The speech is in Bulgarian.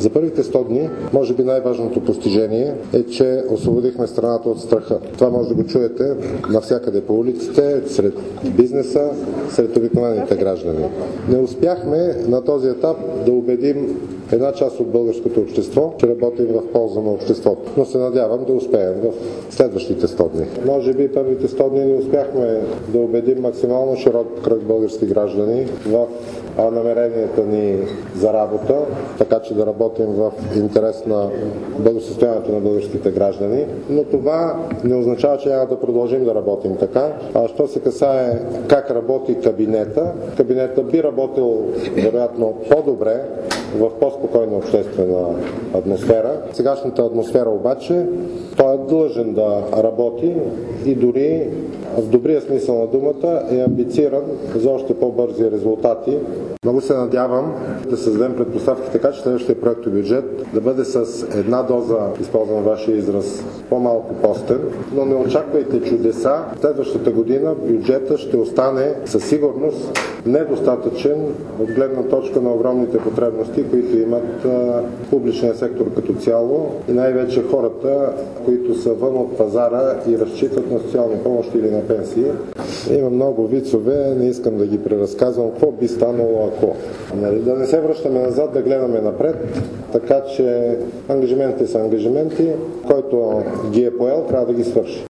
За първите 100 дни, може би най-важното постижение е, че освободихме страната от страха. Това може да го чуете навсякъде по улиците, сред бизнеса, сред обикновените граждани. Не успяхме на този етап да убедим една част от българското общество, че работим в полза на обществото. Но се надявам да успеем в следващите 100 дни. Може би първите 100 дни не успяхме да убедим максимално широк кръг български граждани в намеренията ни за работа, така че да работим в интерес на благосъстоянието на българските граждани. Но това не означава, че няма да продължим да работим така. А що се касае как работи кабинета би работил вероятно по-добре в по-спокойна обществена атмосфера. Сегашната атмосфера обаче, той е длъжен да работи и дори в добрия смисъл на думата е амбициран за още по-бързи резултати. Много се надявам да създадем предпоставки така, че следващия проектобюджет да бъде с една доза, използвам вашия израз, по-малко постен, но не очаквайте чудеса. Следващата година бюджета ще остане със сигурност недостатъчен от гледна точка на огромните потребности, които имат публичния сектор като цяло и най-вече хората, които са вън от пазара и разчитат на социални помощи или на пенсии. Има много вицове, не искам да ги преразказвам. Какво би станало ако? Да не се връщаме назад, да гледаме напред, така че ангажиментите са ангажименти, който ги е поел, трябва да ги свърши.